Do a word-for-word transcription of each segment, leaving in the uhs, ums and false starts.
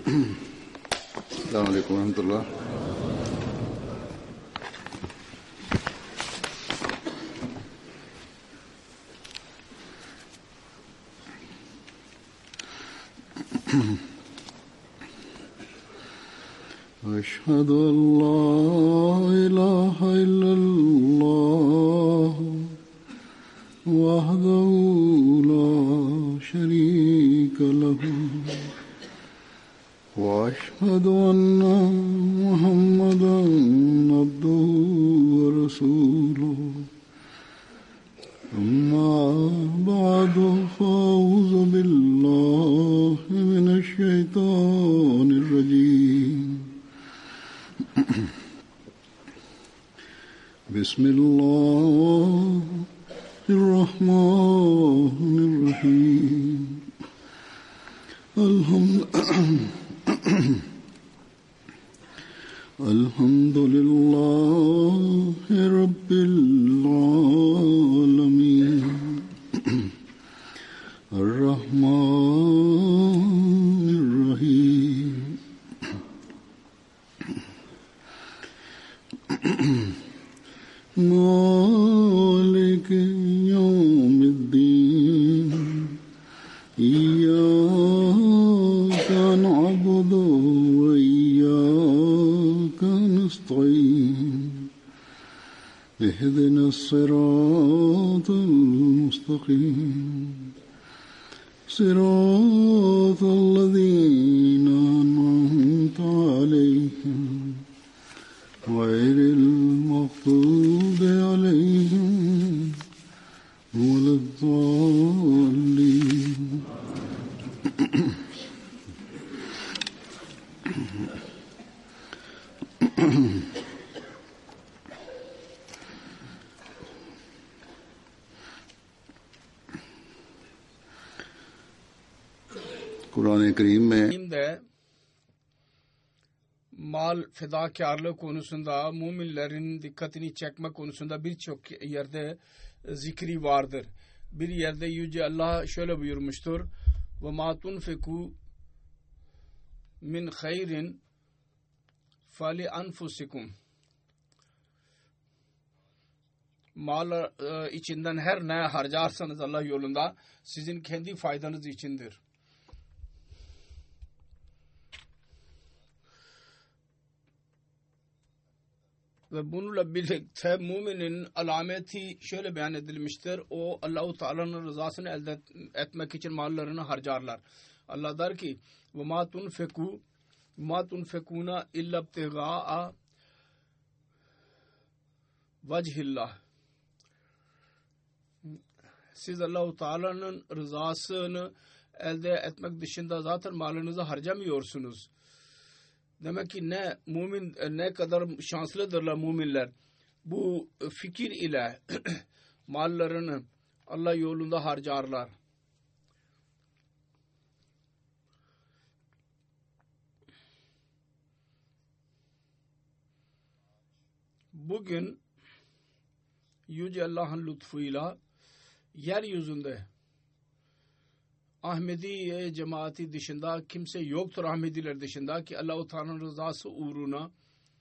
Selamun Aleyküm ve Rahmetullah. أشهد أن لا إله إلا الله وحده لا شريك له وأشهد أن محمدا عبده ورسوله أما بعد فأعوذ بالله من الشيطان الرجيم بسم الله الرحمن الرحيم الحمد الحمد لله رب العالمين الرحمن الرحيم مالك يوم الدين إياك نعبد وإياك نستعين اهدنا الصراط المستقيم صراط الذين أنعمت عليهم غير المغضوب عليهم ولا الضالين Kur'an-ı Kerim'de mal fedakarlığı konusunda müminlerin dikkatini çekme konusunda birçok yerde zikri vardır. Bir yerde Yüce Allah şöyle buyurmuştur: ve ma tunfiku min hayrin fali anfusikum. Mal içinden her ne harcarsanız Allah yolunda sizin kendi faydanız içindir. Ve bununla birlikte müminin alameti şöyle beyan edilmiştir: o Allah-u Teala'nın rızasını elde etmek için mallarını harcarlar. Allah der ki: ve ma tunfiku ma tunfikuna illa ibtigaa vechillah. Siz Allah-u Teala'nın rızasını elde etmek dışında zaten malınızı harcamıyorsunuz. Demek ki ne mümin ne kadar şanslıdırlar müminler. Bu fikir ile mallarını Allah yolunda harcarlar. Bugün Yüce Allah'ın lütfuyla yeryüzünde Ahmediye cemaati dışında kimse yoktur, Ahmediler dışında, ki Allah-u Teala'nın rızası uğruna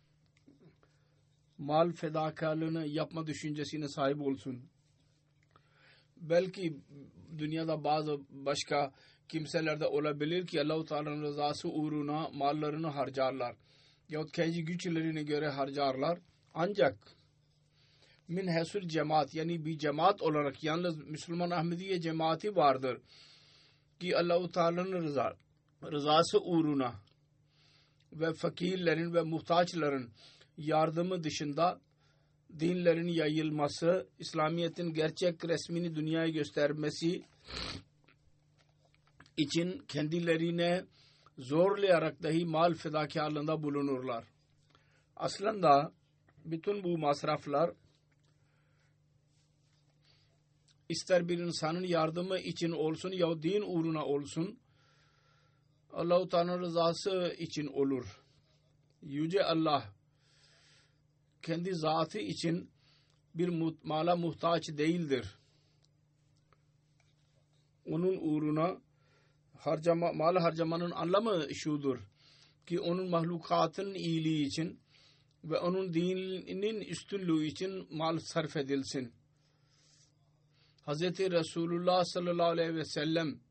mal fedakarlığını yapma düşüncesine sahip olsun. Belki dünyada bazı başka kimseler de olabilir ki Allah-u Teala'nın rızası uğruna mallarını harcarlar yahut kendi güçlerine göre harcarlar. Ancak min hesul cemaat, yani bir cemaat olarak yalnız Müslüman Ahmediye cemaati vardır ki Allah-u Teala'nın rıza, rızası uğruna ve fakirlerin ve muhtaçların yardımı dışında dinlerin yayılması, İslamiyet'in gerçek resmini dünyaya göstermesi için kendilerine zorlayarak dahi mal fedakarlığında bulunurlar. Aslında bütün bu masraflar İster bir insanın yardımı için olsun ya din uğruna olsun, Allah-u Teala'nın rızası için olur. Yüce Allah kendi zatı için bir mala muhtaç değildir. Onun uğruna harcama, mal harcamanın anlamı şudur ki onun mahlukatın iyiliği için ve onun dininin üstünlüğü için mal sarf edilsin. Hz. Resulullah sallallahu aleyhi ve sellem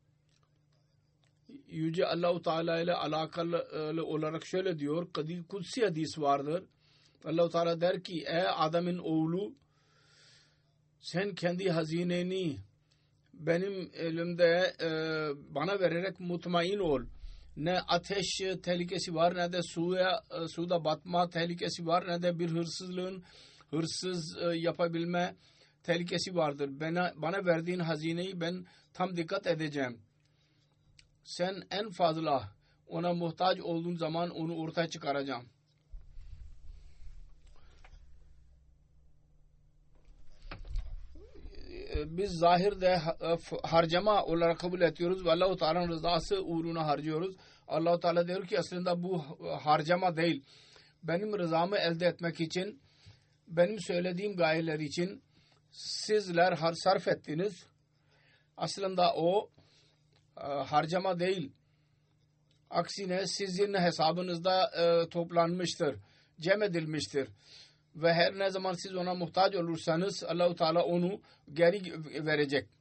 Yüce Allah-u Teala ile alakalı olarak şöyle diyor. Kudsi hadis vardır. Allah-u Teala der ki ey Adem'in oğlu, sen kendi hazineni benim elimde e, bana vererek mutmain ol. Ne ateş tehlikesi var, ne de suya e, suda batma tehlikesi var, ne de bir hırsızlığın hırsız e, yapabilme tehlikesi vardır. Bana, bana verdiğin hazineyi ben tam dikkat edeceğim. Sen en fazla ona muhtaç olduğun zaman onu ortaya çıkaracağım. Biz zahirde harcama olarak kabul ediyoruz ve Allah-u Teala'nın rızası uğruna harcıyoruz. Allah-u Teala diyor ki aslında bu harcama değil. Benim rızamı elde etmek için, benim söylediğim gayeler için sizler har sarf ettiniz. Aslında o harcama değil. Aksine sizin hesabınızda e, toplanmıştır, cem edilmiştir. Ve her ne zaman siz ona muhtaç olursanız Allah-u Teala onu geri verecek.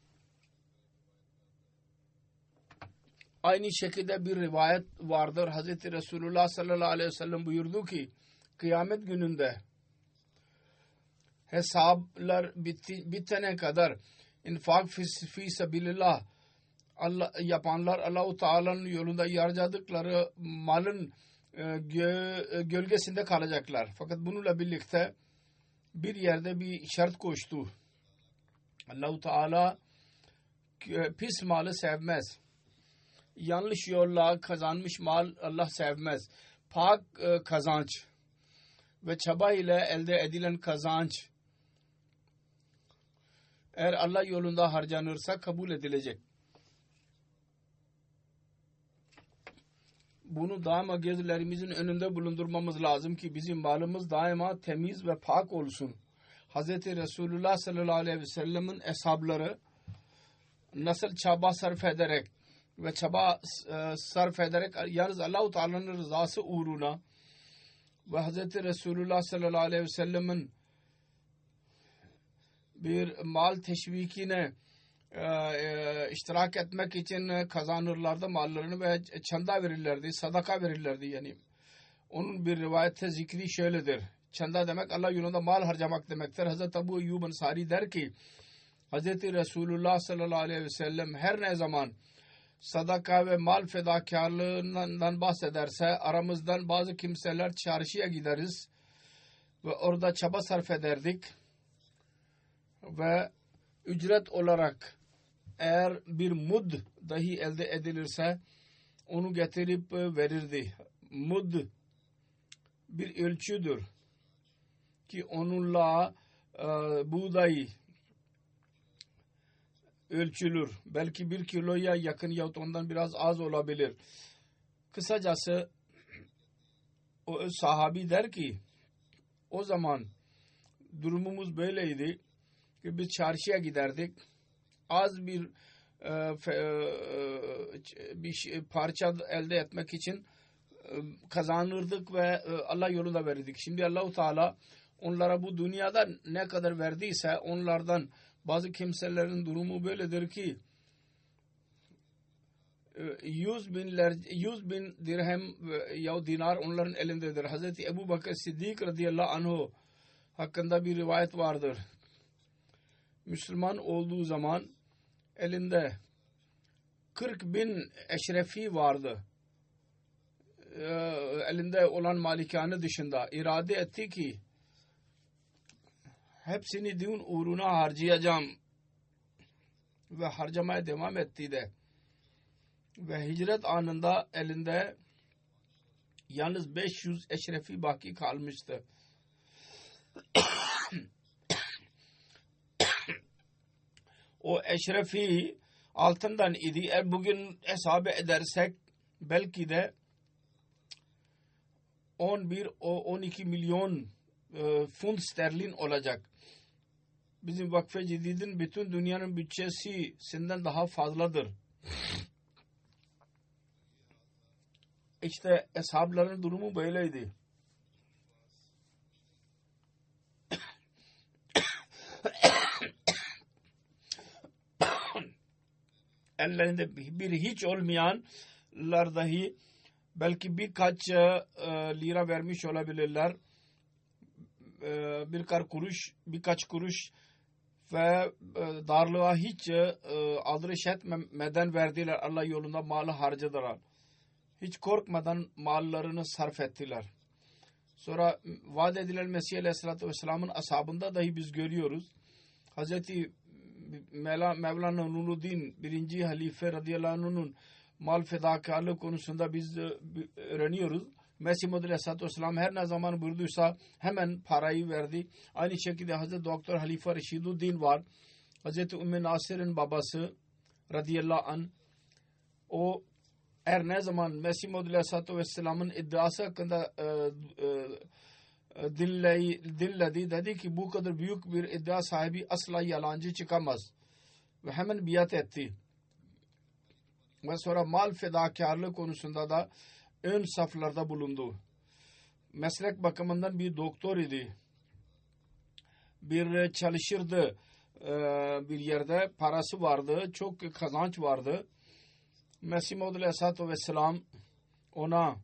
Aynı şekilde bir rivayet vardır. Hz. Resulullah sallallahu aleyhi ve sellem buyurdu ki kıyamet gününde hesaplar bitti, bitene kadar infak fi, fi sabilillah Allah, yapanlar Allah-u Teala'nın yolunda harcadıkları malın Gö gölgesinde kalacaklar. Fakat bununla birlikte bir yerde bir şart koştu. Allah-u Teala pis malı sevmez. Yanlış yolla kazanmış mal Allah sevmez. Pak kazanç ve çaba ile elde edilen kazanç eğer Allah yolunda harcanırsa kabul edilecek. Bunu daima gözlerimizin önünde bulundurmamız lazım ki bizim malımız daima temiz ve pak olsun. Hz. Resulullah sallallahu aleyhi ve sellem'in hesapları nasıl çaba sarf ederek ve çaba e, sarf ederek yalnız Allah-u Teala'nın rızası uğruna ve Hz. Resulullah sallallahu aleyhi ve sellem'in bir mal teşvikine Ee, iştirak etmek için kazanırlardı mallarını ve çanda verirlerdi, sadaka verirlerdi yani. Onun bir rivayette zikri şöyledir. Çanda demek Allah yolunda mal harcamak demektir. Hazreti Ebu Eyyub Ensari der ki Hazreti Resulullah sallallahu aleyhi ve sellem her ne zaman sadaka ve mal fedakarlığından bahsederse aramızdan bazı kimseler çarşıya gideriz ve orada çaba sarf ederdik ve ücret olarak eğer bir mud dahi elde edilirse onu getirip verirdi. Mud bir ölçüdür ki onunla e, buğday ölçülür. Belki bir kiloya yakın yahut ondan biraz az olabilir. Kısacası o sahabi der ki o zaman durumumuz böyleydi ki biz çarşıya giderdik. Az bir e, fe, e, bir şey, parça elde etmek için e, kazanırdık ve e, Allah yolunda verirdik. Şimdi Allah-u Teala onlara bu dünyada ne kadar verdiyse onlardan bazı kimselerin durumu böyledir ki yüz binler, yüz bin dirhem ya dinar onların elindedir. Hazreti Ebu Bakır Siddik radıyallahu anh hakkında bir rivayet vardır. Müslüman olduğu zaman elinde kırk bin eşrefi vardı. Ee, elinde olan malikane dışında irade etti ki hepsini din uğruna harcayacağım ve harcamaya devam etti de ve hicret anında elinde yalnız beş yüz eşrefi baki kalmıştı. O eşrefi altından idi. Eğer bugün hesabı edersek belki de on bir on iki milyon e, fund sterlin olacak. Bizim Vakfe Cedid'in bütün dünyanın bütçesinden daha fazladır. İşte eshabların durumu böyleydi. Ellerinde bir hiç olmayanlar dahi belki birkaç e, lira vermiş olabilirler. E, birkaç kuruş, birkaç kuruş ve e, darlığa hiç e, aldırış etmeden verdiler. Allah yolunda malı harcadılar. Hiç korkmadan mallarını sarf ettiler. Sonra vaat edilen Mesih Aleyhisselatü Vesselam'ın ashabında dahi biz görüyoruz. Hazreti Mevlana Nuruddin birinci halife radıyallahu anh'ın mal fedakarlığı konusunda biz öğreniyoruz. Mesih Muhammed Aleyhisselatü Vesselam her ne zaman buyurduysa hemen parayı verdi. Aynı şekilde Hazreti Doktor Halife Reşiduddin var. Hazreti Ümmü Nasir'in babası radıyallahu anh, o her ne zaman Mesih Muhammed Aleyhisselatü Vesselam'ın iddiası hakkında e, e, dinledi, dedi ki bu kadar büyük bir iddia sahibi asla yalancı çıkamaz. Ve hemen biat etti. Ve sonra mal fedakarlığı konusunda da ön saflarda bulundu. Meslek bakımından bir doktor idi. Bir çalışırdı bir yerde, parası vardı, çok kazanç vardı. Mesih Muhammed Aleyhisselatü Vesselam ona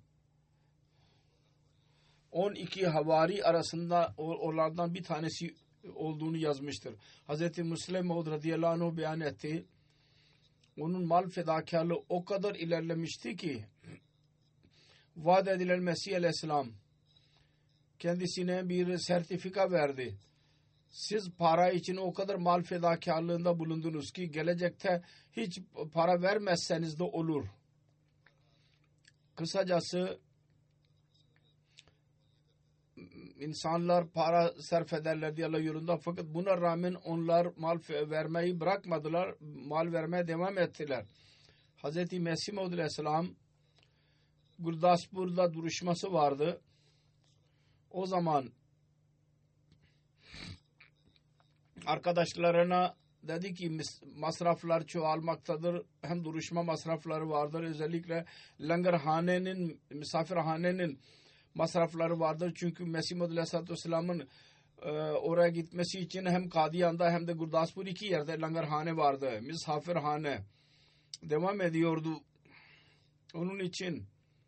on iki havari arasında onlardan bir tanesi olduğunu yazmıştır. Hazreti Müslim Maud radıyallahu anh beyan etti. Onun mal fedakarlığı o kadar ilerlemişti ki vaat edilen Mesih Aleyhisselam kendisine bir sertifika verdi. Siz para için o kadar mal fedakarlığında bulundunuz ki gelecekte hiç para vermezseniz de olur. Kısacası insanlar para sarf ederlerdi Allah yolunda, fakat buna rağmen onlar mal vermeyi bırakmadılar, mal vermeye devam ettiler. Hz. Mesih Maud Aleyhisselam Gurdaspur'da duruşması vardı. O zaman arkadaşlarına dedi ki masraflar çoğalmaktadır. Hem duruşma masrafları vardır. Özellikle langarhanenin, misafirhanenin masrafları vardır. Çünkü Mesih Muhammed Aleyhisselatü Vesselam'ın e, oraya gitmesi için hem Kadiyan'da hem de Gurdaspur iki yerde langarhane vardı. Misafirhane devam ediyordu. Onun için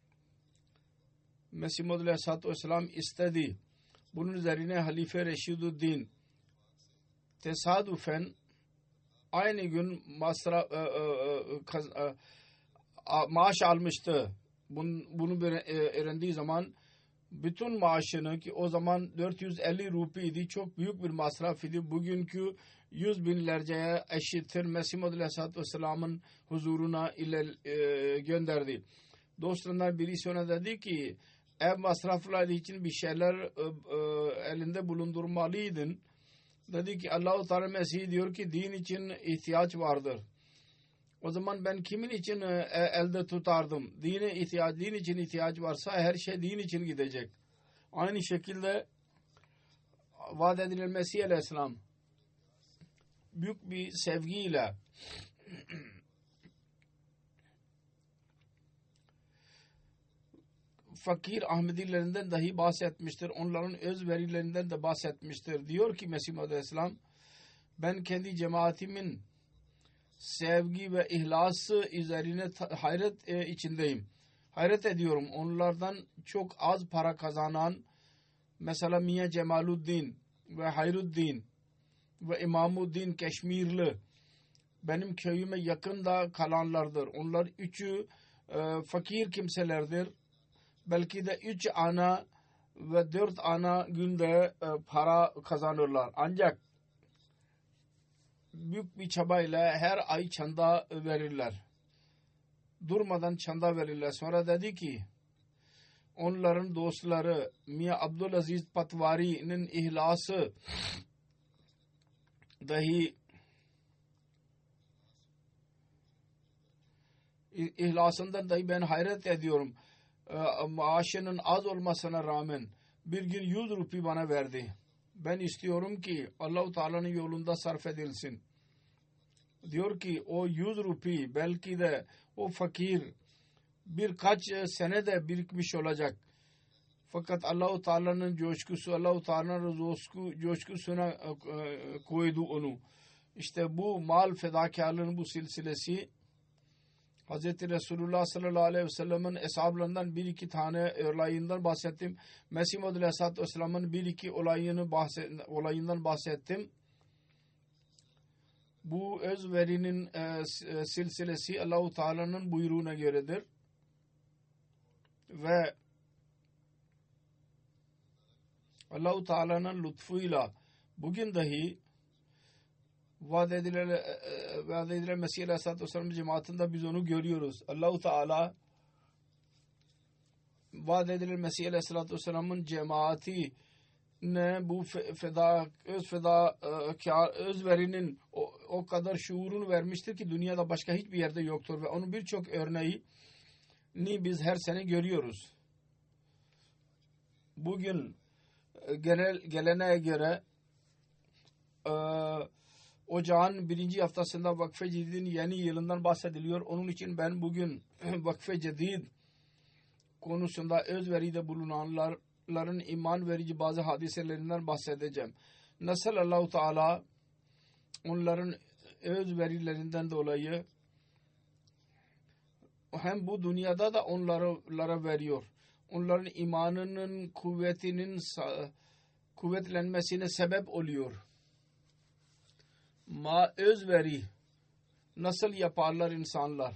Mesih Muhammed Aleyhisselatü Vesselam istedi. Bunun üzerine Halife Reşiduddin tesadüfen aynı gün masraf e, e, kaz, e, maaş almıştı. Bunu, bunu öğrendiği zaman bütün maaşını, ki o zaman dört yüz elli rupiydi, çok büyük bir masraf idi. Bugünkü yüz binlerceye eşittir. Mesih Muhammed Aleyhisselatü Vesselam'ın huzuruna ile e, gönderdi. Dostlarından birisi ona dedi ki ev masrafları için bir şeyler e, e, elinde bulundurmalıydın. Dedi ki Allah-u Teala Mesih diyor ki din için ihtiyaç vardır. O zaman ben kimin için e, elde tutardım? Dine ihtiyaç, din için ihtiyaç varsa her şey din için gidecek. Aynı şekilde vaat edilen Mesih Aleyhisselam büyük bir sevgiyle fakir Ahmedilerinden dahi bahsetmiştir. Onların öz verilerinden de bahsetmiştir. Diyor ki Mesih Aleyhisselam, ben kendi cemaatimin sevgi ve ihlası üzerine hayret e, içindeyim. Hayret ediyorum. Onlardan çok az para kazanan mesela Miye Cemaluddin ve Hayruddin ve İmamuddin Keşmirli benim köyüme yakında kalanlardır. Onlar üçü e, fakir kimselerdir. Belki de üç ana ve dört ana günde e, para kazanırlar. Ancak büyük bir çabayla her ay çanda verirler. Durmadan çanda verirler. Sonra dedi ki onların dostları Miye Abdülaziz Patvari'nin ihlası dahi ihlasından dahi ben hayret ediyorum. Maaşının az olmasına rağmen bir gün yüz rupi bana verdi. Ben istiyorum ki Allah-u Teala'nın yolunda sarf edilsin. Diyor ki o yüz rupi belki de o fakir birkaç sene de birikmiş olacak. Fakat Allah-u Teala'nın coşkusu, Allah-u Teala'nın coşku, coşkusuna koydu onu. İşte bu mal fedakarlığının bu silsilesi Hz. Resulullah sallallahu aleyhi ve sellem'in eshablarından bir iki tane olayından bahsettim. Mesih Maud aleyhissalatü vesselam'ın bir iki olayını bahset, olayından bahsettim. Bu özverinin e, silsilesi Allah-u Teala'nın buyruğuna göredir. Ve Allah-u Teala'nın lütfuyla bugün dahi vaat edilen, vaat edilen Mesih Aleyhisselatü Vesselam'ın cemaatinde biz onu görüyoruz. Allah-u Teala vaat edilen Mesih Aleyhisselatü Vesselam'ın cemaati ne bu feda, öz feda, özverinin o, o kadar şuurunu vermiştir ki dünyada başka hiçbir yerde yoktur ve onun birçok örneğini biz her sene görüyoruz. Bugün genel geleneğe göre e, ocağın birinci haftasında Vakfe Cedid'in yeni yılından bahsediliyor. Onun için ben bugün Vakfe Cedid konusunda özveride bulunanların iman verici bazı hadiselerinden bahsedeceğim. Nasıl Allah-u Teala onların özverilerinden dolayı hem bu dünyada da onlara veriyor. Onların imanının kuvvetinin kuvvetlenmesine sebep oluyor. Ma özveri nasıl yaparlar insanlar?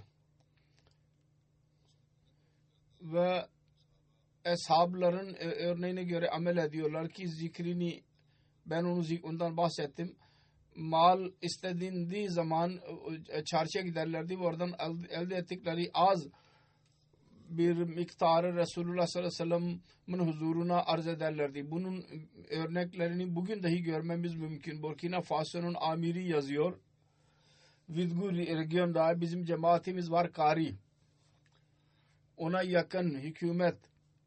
Ve eshabların örneğine göre amel ediyorlar ki zikrini ben onu ondan bahsettim. Mal istediği zaman çarşıya giderlerdi ve oradan elde ettikleri az bir miktarı Resulullah sallallahu aleyhi ve sellem'in huzuruna arz ederlerdi. Bunun örneklerini bugün dahi görmemiz mümkün. Burkina Faso'nun amiri yazıyor. Vidgu regionda bizim cemaatimiz var Kari. Ona yakın hükümet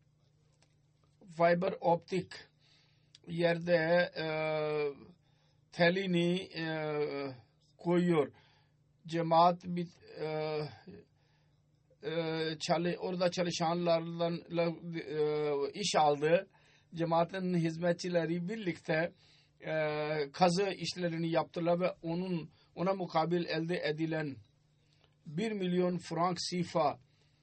fiber optik yerde e, telini e, koyuyor. Cemaat bir e, e, çalı, orada çalışanlarla e, iş aldı. Cemaatin hizmetçileri birlikte e, kazı işlerini yaptılar ve onun ona mukabil elde edilen bir milyon frank sifa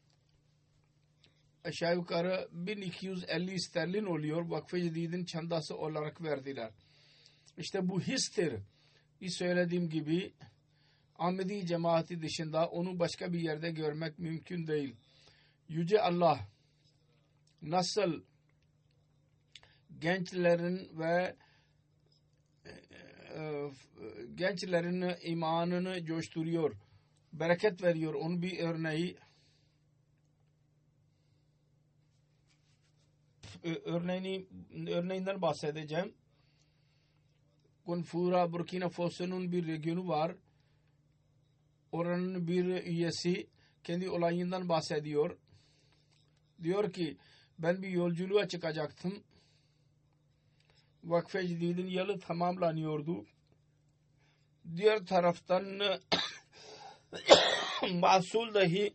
aşağı yukarı bin iki yüz elli sterlin oluyor. Vakfe Cedid'in çandası olarak verdiler. İşte bu histir. Bir söylediğim gibi Ahmedi cemaati dışında onu başka bir yerde görmek mümkün değil. Yüce Allah nasıl gençlerin ve e, gençlerin imanını coşturuyor, bereket veriyor. Onun bir örneği örneğini örneğinden bahsedeceğim. Konfura Burkina Faso'nun bir regionu var. Oranın bir üyesi kendi olayından bahsediyor. Diyor ki ben bir yolculuğa çıkacaktım. Vakfe Cedid'in yılı tamamlanıyordu. Diğer taraftan mahsul dahi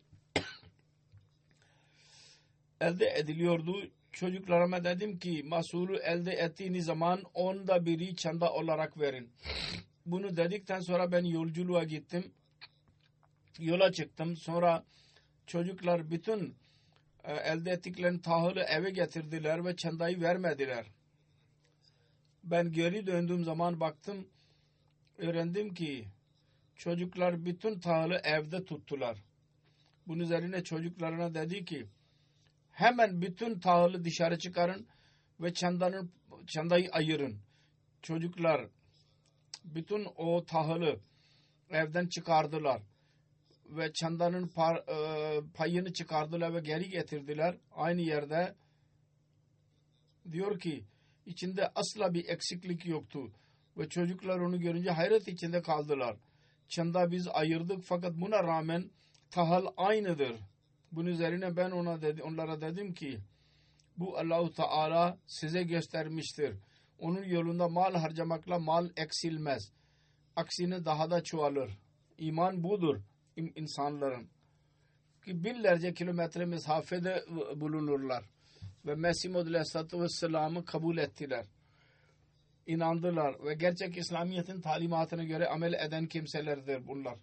elde ediliyordu. Çocuklarıma dedim ki mahsulü elde ettiğiniz zaman onda biri çanda olarak verin. Bunu dedikten sonra ben yolculuğa gittim. Yola çıktım. Sonra çocuklar bütün e, elde ettiklerini tahılı eve getirdiler ve çandayı vermediler. Ben geri döndüğüm zaman baktım, öğrendim ki çocuklar bütün tahılı evde tuttular. Bunun üzerine çocuklarına dedi ki hemen bütün tahılı dışarı çıkarın ve çandanın, çandayı ayırın. Çocuklar bütün o tahılı evden çıkardılar ve çandanın par, e, payını çıkardılar ve geri getirdiler. Aynı yerde diyor ki içinde asla bir eksiklik yoktu ve çocuklar onu görünce hayret içinde kaldılar. Çanda biz ayırdık fakat buna rağmen tahıl aynıdır. Bunun üzerine ben ona dedi, onlara dedim ki bu Allah-u Teala size göstermiştir. Onun yolunda mal harcamakla mal eksilmez. Aksine daha da çoğalır. İman budur insanların. ki binlerce kilometre mesafede bulunurlar. Ve Mesih Maud Aleyhisselatü Vesselam'ı kabul ettiler. İnandılar ve gerçek İslamiyet'in talimatına göre amel eden kimselerdir bunlar.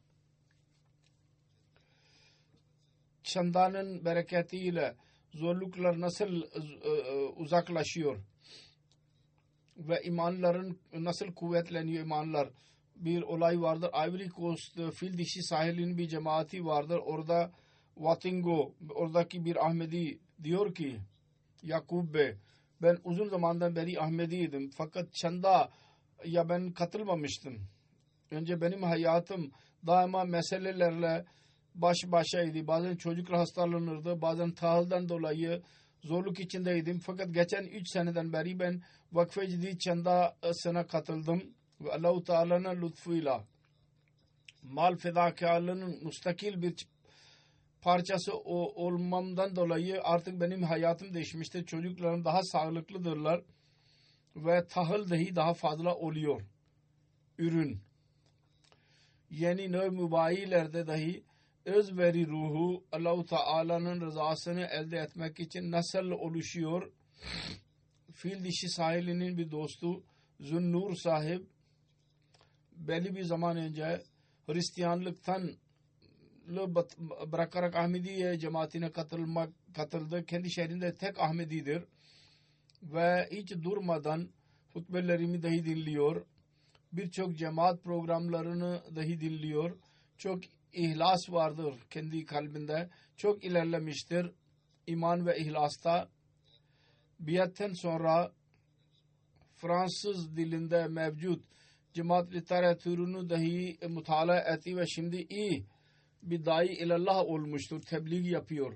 Çandanın bereketiyle zorluklar nasıl uzaklaşıyor ve imanların nasıl kuvvetleniyor imanlar. Bir olay vardır. Ivory Coast Fil Dişi sahilinin bir cemaati vardır. Orada Watingo, oradaki bir Ahmedi diyor ki Yakub Bey, ben uzun zamandan beri Ahmediydim. Fakat çanda ya ben katılmamıştım. Önce benim hayatım daima meselelerle baş başaydı. Bazen çocuklar hastalanırdı. Bazen tahıldan dolayı zorluk içindeydim. Fakat geçen üç seneden beri ben Vakfe Cedid Çandası'na katıldım. Ve Allah-u Teala'nın lütfuyla mal fedakarlığının müstakil bir parçası olmamdan dolayı artık benim hayatım değişmiştir. Çocuklarım daha sağlıklıdırlar ve tahıl dahi daha fazla oluyor. Ürün. Yeni növ mübayilerde dahi özveri ruhu Allah-u Teala'nın rızasını elde etmek için nasıl oluşuyor? Fil Dişi sahilinin bir dostu Zünnur sahip belli bir zaman önce Hristiyanlıktan bırakarak Ahmediye cemaatine katılmak katıldı. Kendi şehrinde tek Ahmedidir ve hiç durmadan hutbelerimi dahi dinliyor. Birçok cemaat programlarını dahi dinliyor. Çok ihlas vardır kendi kalbinde. Çok ilerlemiştir iman ve ihlasta. Biatten sonra Fransız dilinde mevcut cemaat literatürünü dahi mutala etti ve şimdi iyi bir dai ilallah olmuştur. Tebliğ yapıyor.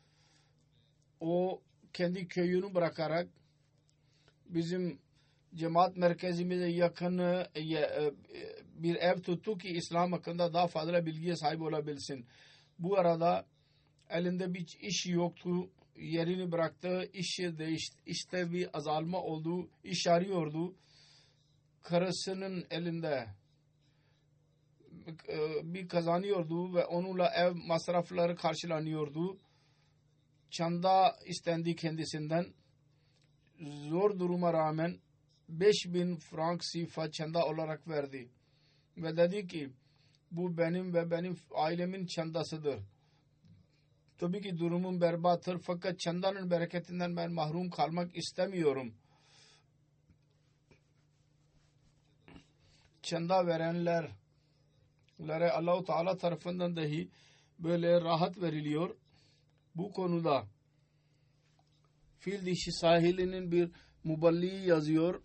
O kendi köyünü bırakarak bizim cemaat merkezimize yakın bir ev tuttu ki İslam hakkında daha fazla bilgiye sahip olabilsin. Bu arada elinde bir iş yoktu. Yerini bıraktı. İşi değişti. İşte bir azalma oldu. İş arıyordu. Karısının elinde bir kazanıyordu ve onunla ev masrafları karşılanıyordu. Çanda istendi kendisinden. Zor duruma rağmen beş bin frank sifa çanda olarak verdi. Ve dedi ki bu benim ve benim ailemin çandasıdır. Tabii ki durumum berbattır fakat çandanın bereketinden ben mahrum kalmak istemiyorum. Çanda verenlere Allah-u Teala tarafından dahi böyle rahat veriliyor. Bu konuda Fil Dişi sahilinin bir muballiği yazıyor.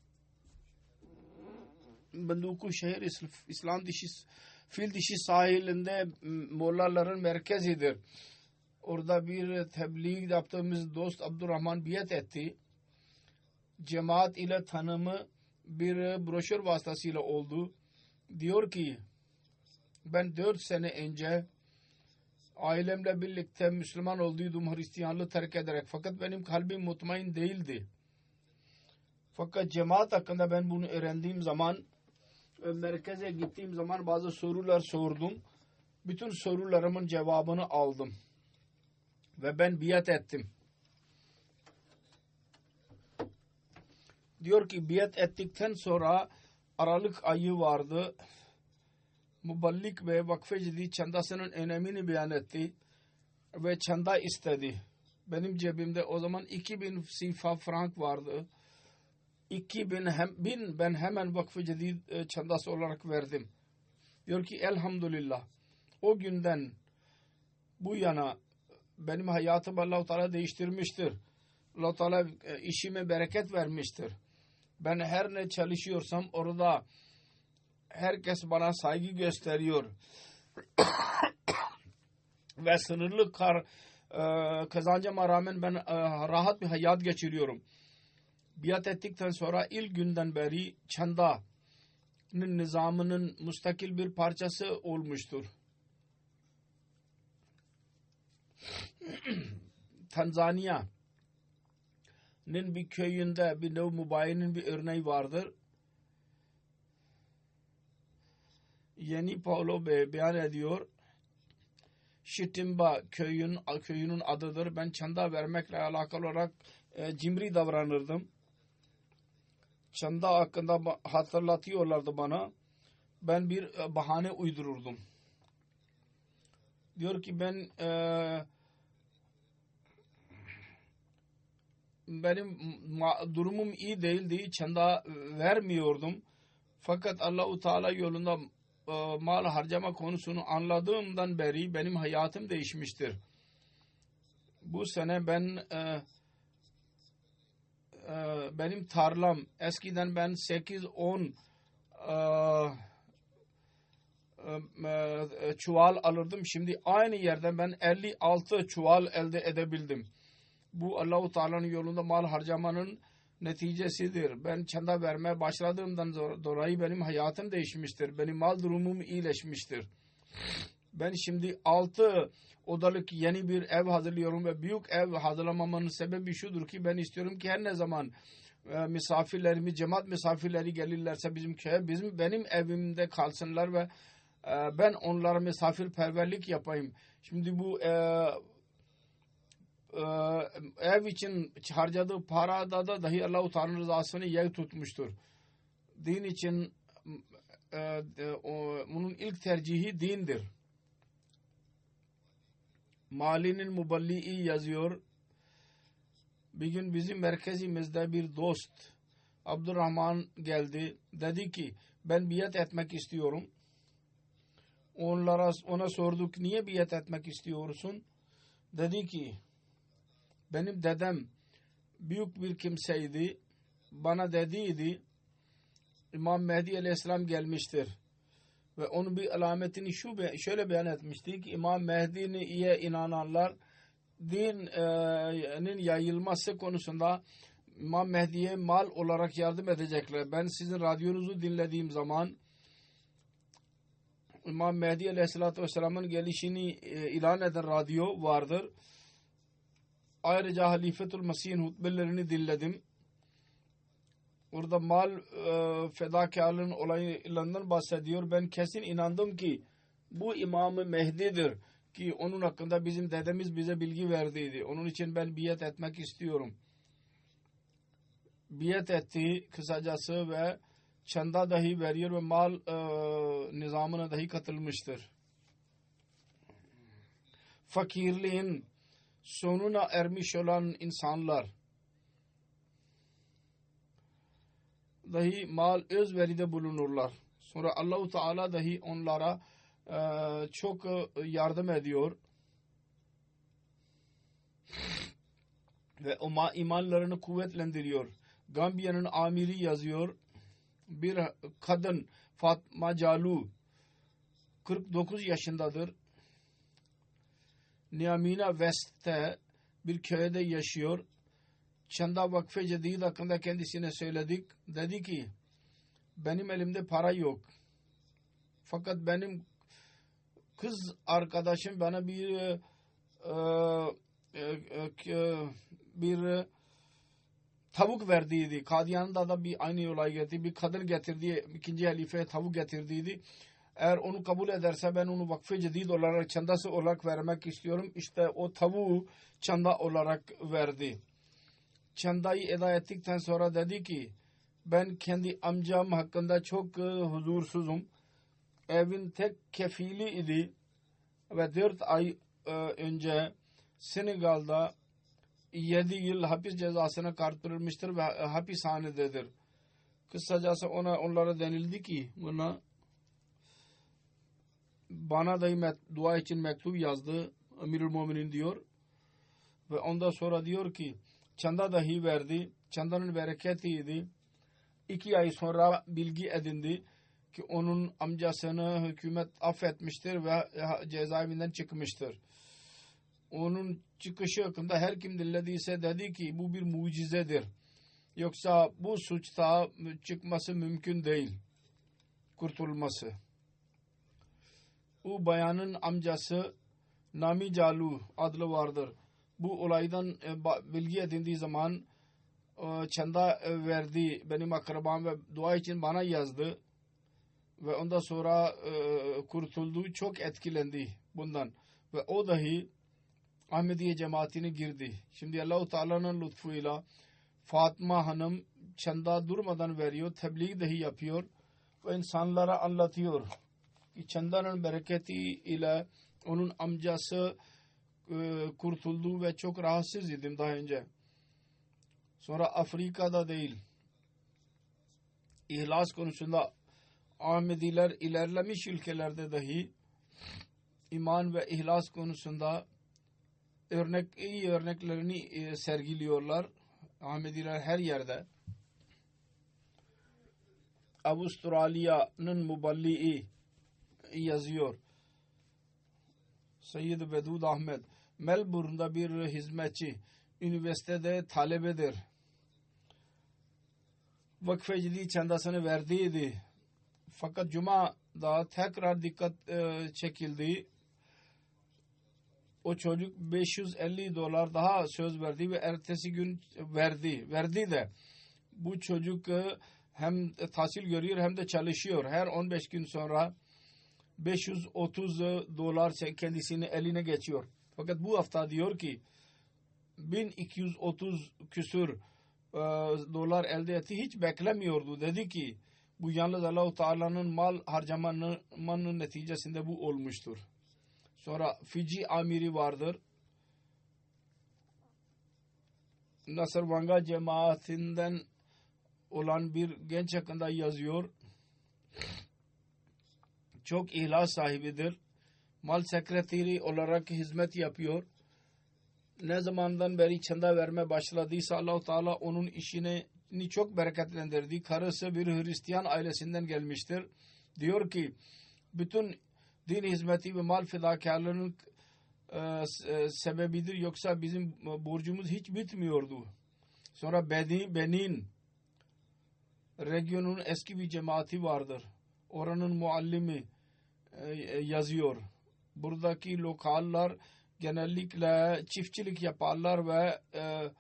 Benduku şehir İslam dişi Fil Dişi sahilinde mollaların merkezidir. Orada bir tebliğ yaptığımız dost Abdurrahman biat etti. Cemaat ile tanımı bir broşür vasıtasıyla oldu. Diyor ki ben dört sene önce ailemle birlikte Müslüman olduydum Hristiyanlığı terk ederek. Fakat benim kalbim mutmain değildi. Fakat cemaat hakkında ben bunu öğrendiğim zaman merkeze gittiğim zaman bazı sorular sordum. Bütün sorularımın cevabını aldım. Ve ben biat ettim. Diyor ki biat ettikten sonra Aralık ayı vardı. Muballik ve Vakfe Cedid çandasının önemini beyan etti. Ve çanda istedi. Benim cebimde o zaman iki bin sifa frank vardı. iki bin hem, bin ben hemen Vakfe Cedid çandası olarak verdim. Diyor ki elhamdülillah. O günden bu yana benim hayatım Allah-u Teala değiştirmiştir. Allah-u Teala işime bereket vermiştir. Ben her ne çalışıyorsam orada herkes bana saygı gösteriyor. Ve sınırlı kar, e, kazancıma rağmen ben e, rahat bir hayat geçiriyorum. Biat ettikten sonra ilk günden beri çandanın nizamının müstakil bir parçası olmuştur. Tanzanya'nın bir köyünde bir Nev Mubayin'in bir örneği vardır. Yeni Paulo beyan ediyor. Şitimba köyün, köyünün adıdır. Ben çanda vermekle alakalı olarak e, cimri davranırdım. Çanda hakkında hatırlatıyorlardı bana. Ben bir e, bahane uydururdum. Diyor ki ben e, benim durumum iyi değildi. Çanda vermiyordum. Fakat Allah-u Teala yolunda e, mal harcama konusunu anladığımdan beri benim hayatım değişmiştir. Bu sene ben e, e, benim tarlam eskiden ben sekiz on e, e, çuval alırdım. Şimdi aynı yerden ben elli altı çuval elde edebildim. Bu Allah-u Teala'nın yolunda mal harcamanın neticesidir. Ben çanda vermeye başladığımdan dolayı benim hayatım değişmiştir. Benim mal durumum iyileşmiştir. Ben şimdi altı odalık yeni bir ev hazırlıyorum ve büyük ev hazırlamamın sebebi şudur ki ben istiyorum ki her ne zaman e, misafirlerimi, cemaat misafirleri gelirlerse bizim köye, bizim benim evimde kalsınlar ve e, ben onlara misafirperverlik yapayım. Şimdi bu e, e, ev için harcadığı parada da dahi Allah-u Teala'nın rızasını yer tutmuştur. Din için e, e, o, bunun ilk tercihi dindir. Mali'nin Muballi'i yazıyor. Bir gün bizim merkezimizde bir dost Abdurrahman geldi. Dedi ki ben biat etmek istiyorum. Onlara ona sorduk niye biat etmek istiyorsun? Dedi ki benim dedem büyük bir kimseydi. Bana dediydi İmam Mehdi Aleyhisselam gelmiştir. Ve onun bir alametini şu şöyle beyan etmişti ki İmam Mehdi'ye inananlar dinin yayılması konusunda İmam Mehdi'ye mal olarak yardım edecekler. Ben sizin radyonuzu dinlediğim zaman İmam Mehdi Aleyhisselatü Vesselam'ın gelişini ilan eden radyo vardır. Ayrıca Halifetul Mesih'in hutbelerini dinledim. Orada mal e, fedakarlığın olaylarından bahsediyor. Ben kesin inandım ki bu İmam-ı Mehdi'dir ki onun hakkında bizim dedemiz bize bilgi verdiydi. Onun için ben biat etmek istiyorum. Biat etti kısacası ve çanda dahi veriyor ve mal e, nizamına dahi katılmıştır. Fakirliğin sonuna ermiş olan insanlar dahi mal özveride bulunurlar. Sonra Allah-u Teala dahi onlara e, çok yardım ediyor. Ve o imanlarını kuvvetlendiriyor. Gambiya'nın amiri yazıyor. Bir kadın Fatma Calu kırk dokuz yaşındadır. Niamina West'te bir köyde yaşıyor. Çanda Vakfe Cedid hakkında kendisine söyledik. Dedi ki benim elimde para yok. Fakat benim kız arkadaşım bana bir e, e, e, bir e, tavuk verdiydi. Kadiyan'da da bir aynı olay getirdi. Bir kadın getirdi. İkinci halifeye tavuk getirdiydi. Eğer onu kabul ederse ben onu Vakfe Cedid olarak çandası olarak vermek istiyorum. İşte o tavuğu çanda olarak verdi. Çandayı eda ettikten sonra dedi ki ben kendi amcam hakkında çok uh, huzursuzum. Evin tek kefili idi ve dört ay uh, önce Senegal'da yedi yıl hapis cezasına kartırılmıştır ve hapishanededir. Kısacası ona onlara denildi ki buna bana da dua için mektup yazdı Emirül Müminin diyor ve ondan sonra diyor ki çanda dahi verdi. Çandanın bereketiydi. İki ay sonra bilgi edindi ki onun amcasını hükümet affetmiştir ve cezaevinden çıkmıştır. Onun çıkışı hakkında her kim dinlediyse dedi ki bu bir mucizedir. Yoksa bu suçta çıkması mümkün değil. Kurtulması. Bu bayanın amcası Nami Calu adlı vardır. Bu olaydan bilgi edindiği zaman çanda verdi benim akrabam ve dua için bana yazdı. Ve ondan sonra kurtuldu. Çok etkilendi bundan. ve o dahi Ahmediye cemaatine girdi. Şimdi Allah-u Teala'nın lütfuyla Fatma Hanım çanda durmadan veriyor, tebliğ dahi yapıyor ve insanlara anlatıyor ki çandanın bereketi ile onun amcası e, kurtuldu ve çok rahatsız idim daha önce. Sonra Afrika'da değil, İhlas konusunda Ahmediler ilerlemiş ülkelerde dahi iman ve ihlas konusunda örnek iyi örneklerini e, sergiliyorlar. Ahmediler her yerde. Avustralya'nın muballiği yazıyor. Seyyid Vedud Ahmed Melbourne'da bir hizmetçi, üniversitede talebedir. Vakfeciliği çandasını verdiydi. Fakat Cuma'da tekrar dikkat e, çekildi. O çocuk beş yüz elli dolar daha söz verdi ve ertesi gün verdi. Verdi de bu çocuk e, hem tahsil görüyor hem de çalışıyor. Her on beş gün sonra beş yüz otuz dolar kendisini eline geçiyor. Fakat bu hafta diyor ki bin iki yüz otuz küsur e, dolar elde etti. Hiç beklemiyordu. Dedi ki bu yalnız Allah-u Teala'nın mal harcamanın neticesinde bu olmuştur. Sonra Fiji amiri vardır. Nasırvanga cemaatinden olan bir genç hakkında yazıyor. Çok ihlas sahibidir. Mal sekreteri olarak hizmet yapıyor. Ne zamandan beri çanda verme başladıysa Allah-u Teala onun işini çok bereketlendirdi. Karısı bir Hristiyan ailesinden gelmiştir. Diyor ki bütün din hizmeti ve mal fedakarlığının e, sebebidir. Yoksa bizim borcumuz hiç bitmiyordu. Sonra Benin, Benin regionunun eski bir cemaati vardır. Oranın muallimi e, yazıyor. Buradaki lokallar genellikle çiftçilik yaparlar ve e,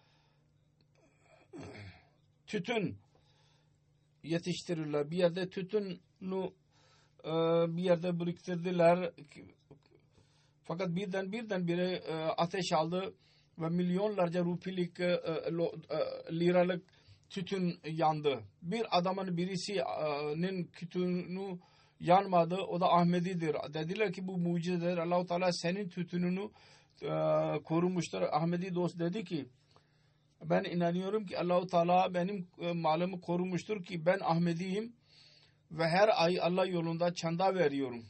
tütün yetiştirirler. Bir yerde tütünü e, bir yerde biriktirdiler. Fakat birden birden bire e, ateş aldı ve milyonlarca rupilik e, e, liralık tütün yandı. Bir adamın birisinin tütünü yanmadı. O da Ahmedidir. Dediler ki bu mucizedir. Allah-u Teala senin tütününü e, korumuştur. Ahmedi dost dedi ki ben inanıyorum ki Allah-u Teala benim e, malımı korumuştur ki ben Ahmediyim ve her ay Allah yolunda çanda veriyorum.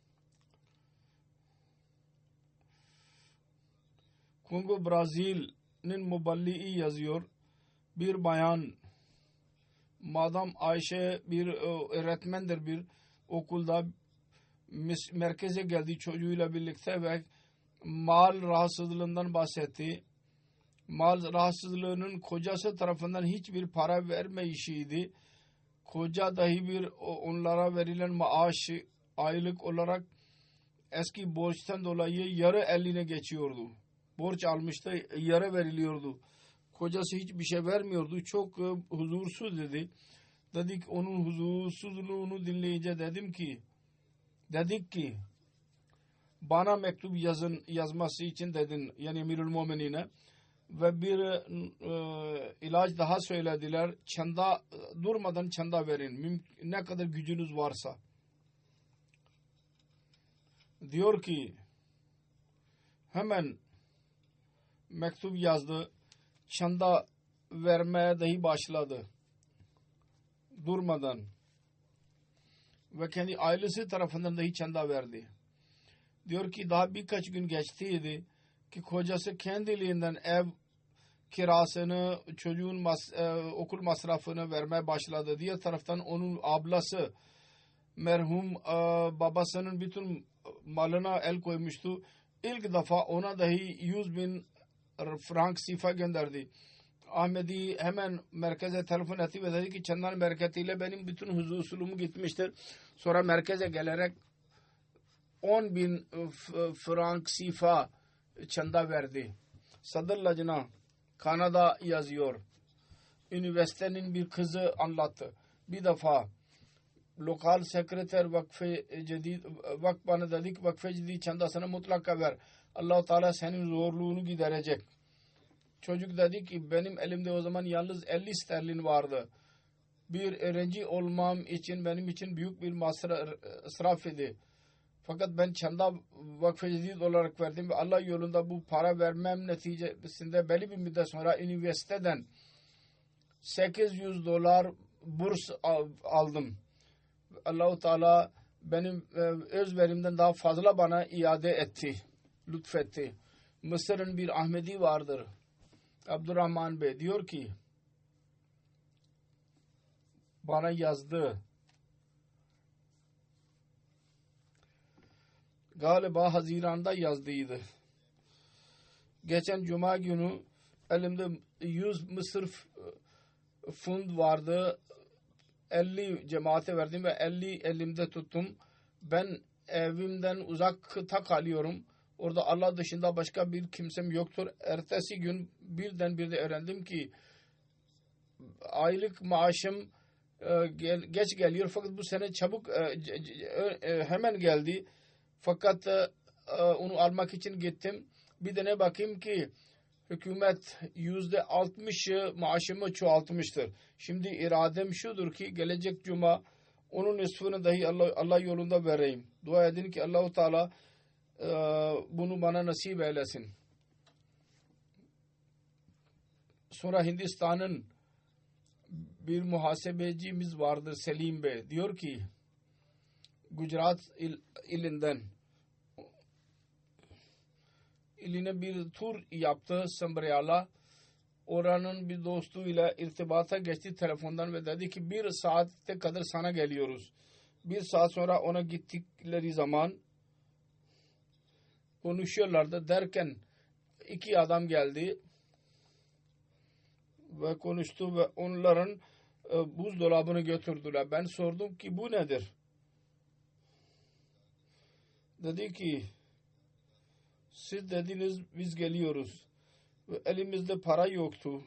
Kongo Brazil'in muballiği yazıyor. Bir bayan Madam Ayşe bir e, öğretmendir bir okulda merkeze geldi çocuğuyla birlikte ve mal rahatsızlığından bahsetti. Mal rahatsızlığının kocası tarafından hiçbir para verme işiydi. Koca dahi bir onlara verilen maaş aylık olarak eski borçtan dolayı yarı eline geçiyordu. Borç almıştı, yarı veriliyordu. Kocası hiçbir şey vermiyordu. Çok e, huzursuz dedi. Dedik onun huzursuzluğunu dinleyince dedim ki dedik ki bana mektup yazın yazması için dedin yani Emirül Mu'minine ve bir e, ilaç daha söylediler. Çanda durmadan çanda verin. Mümkün, ne kadar gücünüz varsa. Diyor ki hemen mektup yazdı. Çanda vermeye dahi başladı. Durmadan. Ve kendi ailesi tarafından dahi çanda verdi. Diyor ki daha birkaç gün geçtiydi ki kocası kendiliğinden ev kirasını, çocuğun mas, e, okul masrafını vermeye başladı. Diğer taraftan onun ablası merhum e, babasının bütün malına el koymuştu. İlk defa ona dahi yüz bin frank sifa gönderdi. Ahmedi hemen merkeze telefon etti ve dedi ki çandanın bereketiyle benim bütün huzursuzluğum gitmiştir. Sonra merkeze gelerek on bin frank sifa çanda verdi. Sadır Lacna Kanada yazıyor. Üniversitenin bir kızı anlattı. Bir defa lokal sekreter Vakfe Cedid Vak bana dedi ki Vakfe Cedid çandasını mutlaka ver. Allah-u Teala senin zorluğunu giderecek. Çocuk dedi ki benim elimde o zaman yalnız elli sterlin vardı. Bir öğrenci olmam için benim için büyük bir masraf idi. Fakat ben çanda Vakfe Cedid olarak verdim ve Allah yolunda bu para vermem neticesinde belli bir müddet sonra üniversiteden sekiz yüz dolar burs aldım. Allah-u Teala benim öz verimden daha fazla bana iade etti, lütfetti. Mısır'ın bir Ahmedi vardır, Abdurrahman Bey, diyor ki bana yazdı. Galiba Haziran'da yazdıydı. Geçen Cuma günü elimde yüz Mısır fund vardı. elli cemaate verdim ve elli elimde tuttum. Ben evimden uzakta kalıyorum. Orada Allah dışında başka bir kimsem yoktur. Ertesi gün birden bir de öğrendim ki aylık maaşım e, gel, geç geliyor. Fakat bu sene çabuk e, e, hemen geldi. Fakat e, onu almak için gittim. Bir de ne bakayım ki hükümet yüzde altmışı maaşımı çoğaltmıştır. Şimdi iradem şudur ki gelecek cuma onun nisfini dahi Allah, Allah yolunda vereyim. Dua edin ki Allah-u Teala e, bunu bana nasip eylesin. Sonra Hindistan'ın bir muhasebecimiz vardır, Selim Bey. Diyor ki Gujarat il, ilinden iline bir tur yaptı Sambriyala. Oranın bir dostuyla irtibata geçti telefondan ve dedi ki bir saatte kadar sana geliyoruz. Bir saat sonra ona gittikleri zaman konuşuyorlardı derken iki adam geldi ve konuştu ve onların e, buzdolabını götürdüler. Ben sordum ki bu nedir? Dedi ki siz dediniz biz geliyoruz. Ve elimizde para yoktu.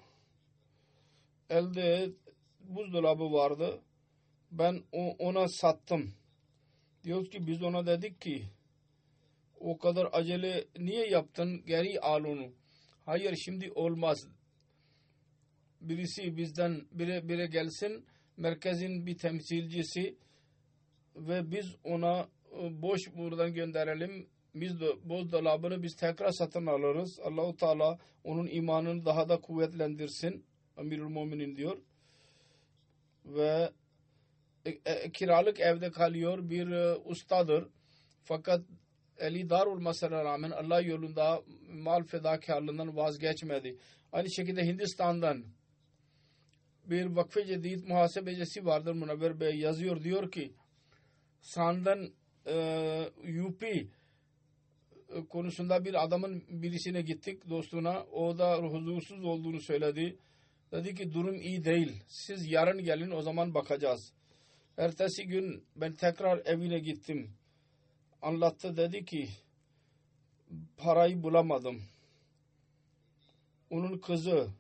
Elde buzdolabı vardı. Ben ona sattım. Diyoruz ki biz ona dedik ki o kadar acele niye yaptın? Geri al onu. Hayır şimdi olmaz. Birisi bizden bire, bire gelsin. Merkezin bir temsilcisi ve biz ona boş buradan gönderelim. Biz de buzdolabını biz tekrar satın alırız. Allah-u Teala onun imanını daha da kuvvetlendirsin. Amirul Muminin diyor. Ve e, e, kiralık evde kalıyor bir e, ustadır. Fakat eli dar olmasına rağmen Allah yolunda mal fedakarlığından vazgeçmedi. Aynı şekilde Hindistan'dan bir Vakfe Cedid muhasebecisi vardır, Münevver Bey yazıyor, diyor ki Sandan e, U P konusunda bir adamın birisine gittik, dostuna. O da huzursuz olduğunu söyledi. Dedi ki durum iyi değil. Siz yarın gelin, o zaman bakacağız. Ertesi gün ben tekrar evine gittim. Anlattı, dedi ki parayı bulamadım. Onun kızı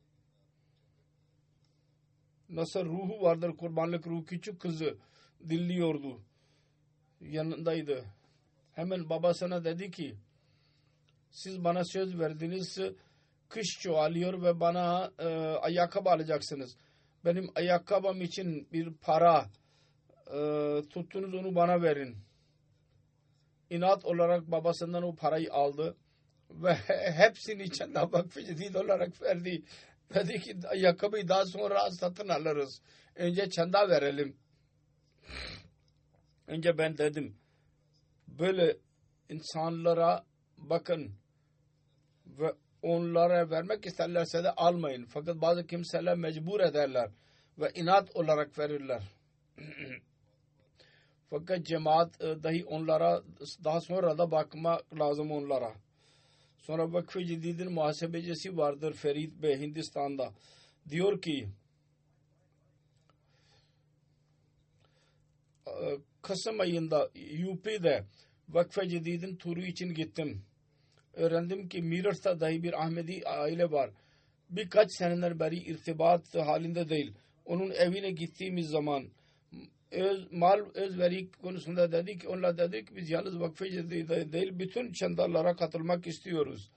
nasıl ruhu vardır, kurbanlık ruhu, küçük kızı dinliyordu. Yanındaydı. Hemen babasına dedi ki siz bana söz verdiniz, kış çoğalıyor ve bana e, ayakkabı alacaksınız. Benim ayakkabım için bir para e, tuttunuz, onu bana verin. İnat olarak babasından o parayı aldı ve hepsini içinde Vakfe Cedid olarak verdi. Dedi ki ayakkabıyı daha sonra satın alırız. Önce çanda verelim. Önce ben dedim böyle insanlara bakın ve onlara vermek isterlerse de almayın. Fakat bazı kimseler mecbur ederler ve inat olarak verirler. Fakat cemaat dahi onlara daha sonra da bakmak lazım onlara. Sonra Vakfe Cedid'in muhasebecisi vardır, Ferit Bey, Hindistan'da. Diyor ki Kasım ayında U P'de Vakfe Cedid'in turu için gittim. Öğrendim ki Mirar'ta dahi bir Ahmedi aile var. Birkaç seneler beri irtibat halinde değil. Onun evine gittiğimiz zaman öz, mal özveri konusunda dedik, onlar dedik biz yalnız Vakfe Cedid'e değil bütün çandalara katılmak istiyoruz.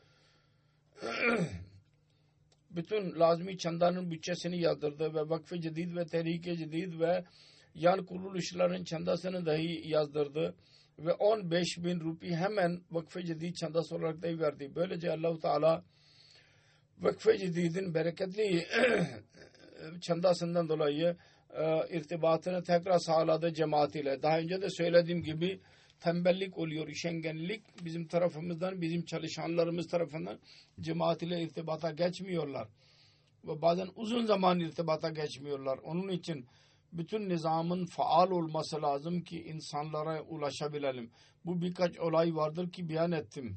Bütün lazmi çandanın bütçesini yazdırdı ve Vakfe Cedid ve Tehrik-i Cedid ve yan kuruluşların çandasını dahi yazdırdı ve on beş bin rupi hemen Vakfe Cedid çandası olarak da verdi. Böylece Allah-u Teala Vakfe Cedid'in bereketli çandasından dolayı e, irtibatını tekrar sağladı cemaat ile. Daha önce de söylediğim gibi tembellik oluyor, üşengenlik bizim tarafımızdan, bizim çalışanlarımız tarafından cemaat ile irtibata geçmiyorlar. Ve bazen uzun zaman irtibata geçmiyorlar. Onun için bütün nizamın faal olması lazım ki insanlara ulaşabilelim. Bu birkaç olay vardır ki beyan ettim.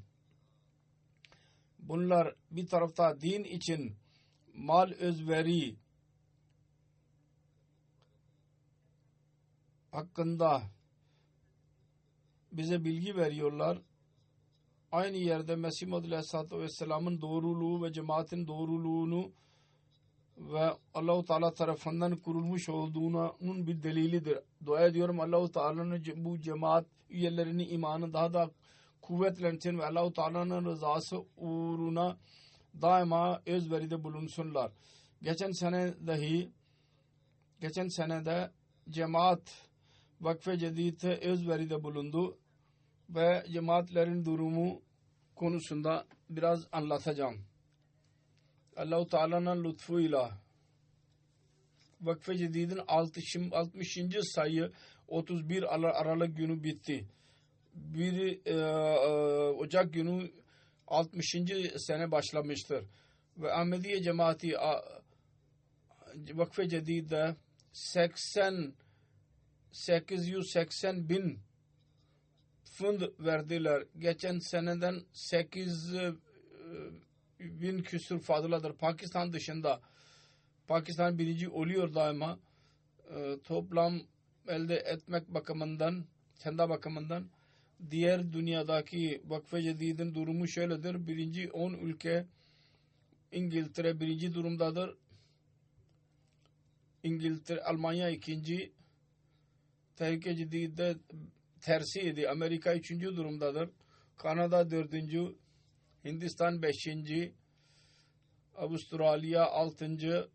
Bunlar bir tarafta din için mal özveri hakkında bize bilgi veriyorlar. Aynı yerde Mesih Muhammed Aleyhisselatü Vesselam'ın doğruluğu ve cemaatin doğruluğunu ve Allah-u Teala tarafından kurulmuş olduğunun bir delilidir. Dua ediyorum Allah-u Teala'nın bu cemaat üyelerini imanı daha da kuvvetlensin ve Allah-u Teala'nın rızası uğruna daima özveride bulunsunlar. Geçen sene dahi geçen senede cemaat Vakfe Cedid'e özveride bulundu ve cemaatlerin durumu konusunda biraz anlatacağım. Allah-u Teala'nın lütfuyla Vakfe Cedid'in altmışıncı sayı otuz bir Aralık günü bitti. Bir e, Ocak günü altmışıncı sene başlamıştır. Ve Ahmediye cemaati Vakfe Cedid'de seksen sekiz yüz seksen bin fund verdiler. Geçen seneden sekiz bin küsur fazladır. Pakistan dışında Pakistan birinci oluyor daima. E, toplam elde etmek bakımından, çanda bakımından diğer dünyadaki Vakfe Cedid'in durumu şöyledir. Birinci on ülke İngiltere birinci durumdadır. İngiltere, Almanya ikinci. Tehrik-i Cedid'de tersiydi. Amerika üçüncü durumdadır. Kanada dördüncü. Hindistan beşinci. Avustralya altıncı.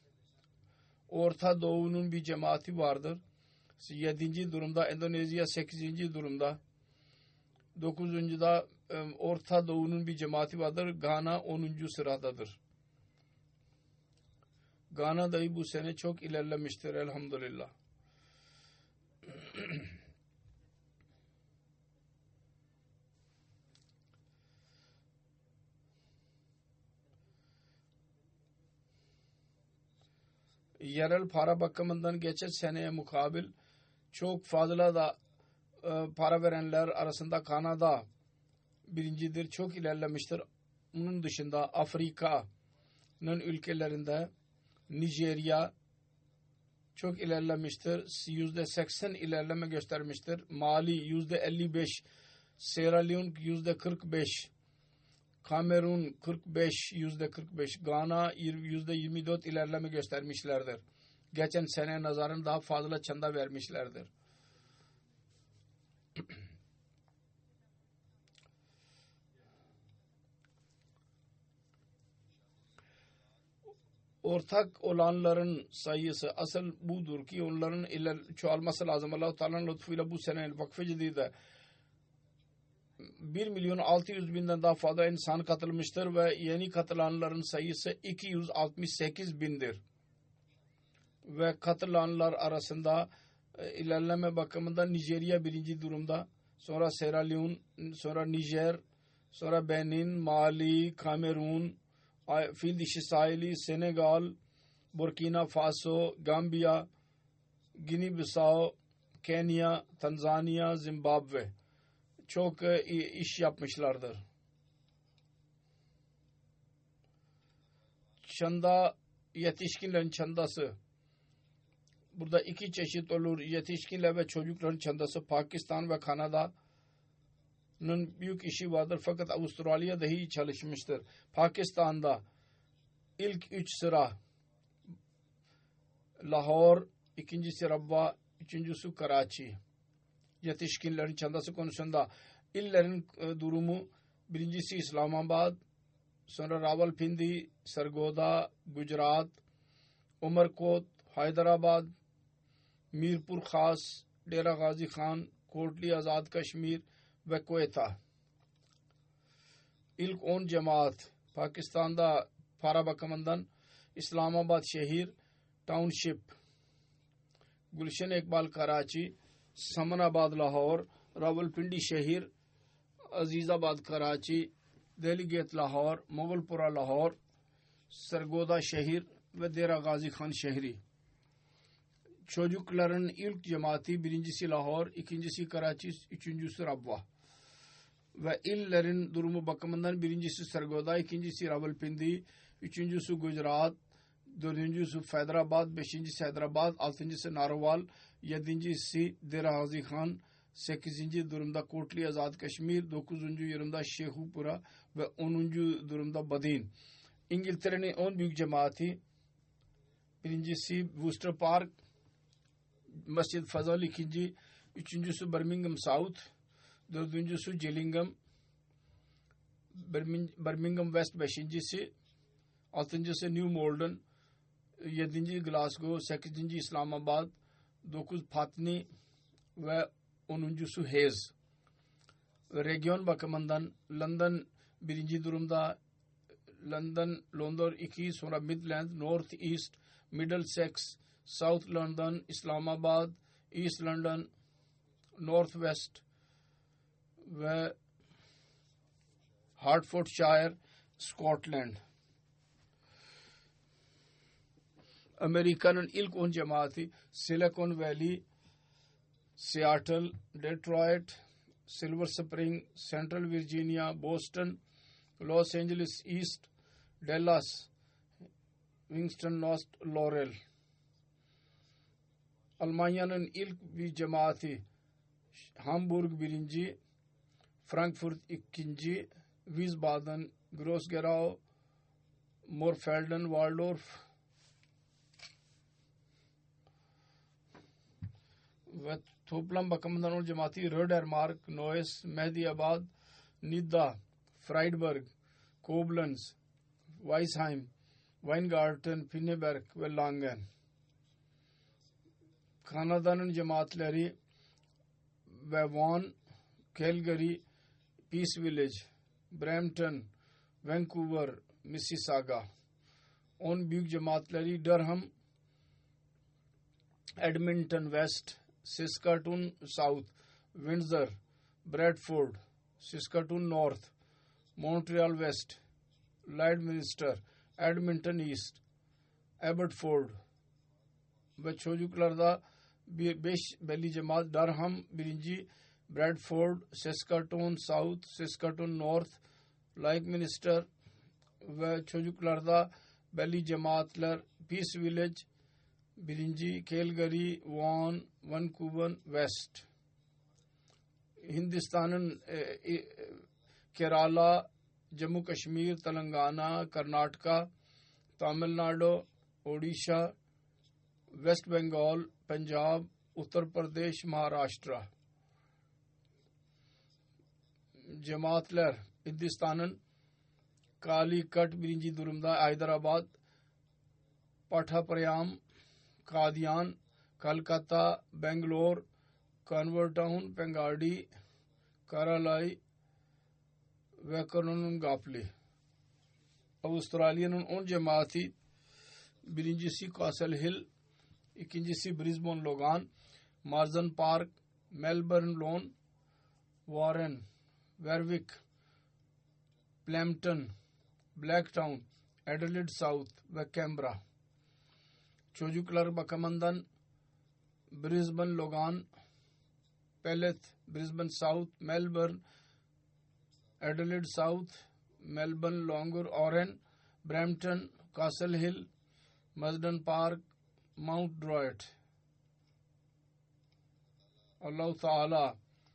Orta Doğu'nun bir cemaati vardır. yedinci durumda. Endonezya sekizinci durumda. dokuzuncuda Orta Doğu'nun bir cemaati vardır. Gana onuncu sıradadır. Gana dahi bu sene çok ilerlemiştir elhamdülillah. Yerel para bakımından geçen seneye mukabil çok fazla da e, para verenler arasında Kanada birincidir. Çok ilerlemiştir. Bunun dışında Afrika'nın ülkelerinde Nijerya çok ilerlemiştir. Yüzde seksen ilerleme göstermiştir. Mali yüzde elli beş, Sierra Leone yüzde kırk beş, Kamerun kırk beş, yüzde kırk beş, Gana yüzde yirmi dört ilerleme göstermişlerdir. Geçen sene nazaran daha fazla çanda vermişlerdir. Ortak olanların sayısı asıl budur ki onların iler çoğalması lazım. Allah-u Teala'nın lütfuyla bu sene Vakfe Cedid'e bir milyon altı yüz binden daha fazla insan katılmıştır ve yeni katılanların sayısı iki yüz altmış sekiz bindir. Ve katılanlar arasında e, ilerleme bakımından Nijerya birinci durumda, sonra Sierra Leone, sonra Nijer, sonra Benin, Mali, Kamerun, Fil Dişi Sahili, Senegal, Burkina Faso, Gambia, Guinea-Bissau, Kenya, Tanzanya, Zimbabwe çok e, iş yapmışlardır. Çanda, yetişkinlerin çandası. Burada iki çeşit olur. Yetişkinler ve çocukların çandası. Pakistan ve Kanada'nın büyük işi vardır. Fakat Avustralya dahi çalışmıştır. Pakistan'da ilk üç sıra Lahore, ikincisi Rabwa, üçüncüsü Karachi, yetişkinlerin çantası konusunda illerin durumu birincisi İslamabad, sonra Rawalpindi, Sargodha, Gujarat, Umarkot, Hyderabad, Mirpur Khas, Dera Ghazi Khan, Kotli Azad Kashmir ve Quetta. İlk on cemaat Pakistan'da para bakımından İslamabad şehir, Township, Gulshan Iqbal Karachi, Samanabad Lahore, Rawalpindi şehir, Azizabad Karachi, Delegate Lahore, Mogulpura Lahore, Sargodha şehir ve Dera Ghazi Khan şehri. Çocukların ilk cemaati birincisi Lahore, ikincisi Karachi, üçüncüsü Rabwa. Ve illerin durumu bakımından birincisi Sargodha, ikincisi Rawalpindi, üçüncüsü Gujarat, dördüncüsü Hyderabad, beşincisi Hyderabad, altıncısı Narwal, yedincisi Dera Ghazi Khan, sekizinci durumda Kotli Azad Kashmir, dokuzuncu durumda Şehupura ve onuncu durumda Badin. İngiltere'nin on büyük cemaati birincisi Worcester Park, Masjid Fazal, ikinci, üçüncüsü Birmingham South, dördüncüsü Gillingham, Birmingham West beşincisi, altıncısı New Malden, yedinci Glasgow, sekizinci İslamabad, dokuz Putney ve onuncusu Hayes. Region bakımından London birinci durumda, London, London iki, sonra Midland, North East, Middlesex, South London, İslamabad, East London, North West ve Hertfordshire, Scotland. Amerika'nın ilk on cemaati Silicon Valley, Seattle, Detroit, Silver Spring, Central Virginia, Boston, Los Angeles East, Dallas, Winston, North Laurel. Almanya'nın ilk bir cemaati Hamburg birinci, Frankfurt ikinci, Wiesbaden, Gross-Gerau, Morfelden, Waldorf ve toplam bakımından o cemaati Rödermark, Neuss, Mehdiabad, Nidda, Freiburg, Koblenz, Weisheim, Weingarten, Pinneberg ve Langen. Kanada'nın cemaatleri Vaughan, Calgary, Peace Village, Brampton, Vancouver, Mississauga. On büyük cemaatleri Durham, Edmonton West, Saskatoon South, Windsor, Bradford, Saskatoon North, Montreal West, Lloydminster, Edmonton East, Abbotsford ve çocuklarda beş belli cemaat Durham birinci, Bradford, Saskatoon South, Saskatoon North, Lloydminster ve çocuklarda belli cemaatler Peace Village birinci, Calgary, Vaughan, Vancouver West. Hindistan'ın e, e, Kerala, Jammu Kashmir, Telangana, Karnataka, Tamil Nadu, Odisha, West Bengal, Punjab, Uttar Pradesh, Maharashtra. Cemaatler Hindistan'ın Calicut birinci durumda, Hyderabad, Pathaprayam, Kadian, Kolkata, Bangalore, Convert Town, Pengadi, Karalai ve Karnungapli. Avustralya'nın on cemaati birincisi Castle Hill, ikincisi Brisbane Logan, Marsden Park, Melbourne Lawn, Warren, Warwick, Plympton, Blacktown, Adelaide South ve Canberra. Çocuklar bakımından Brisbane Logan, Pellet, Brisbane South, Melbourne, Adelaide South, Melbourne Longer, Oran, Brampton, Castle Hill, Marsden Park, Mount Druitt. Allah-u Teala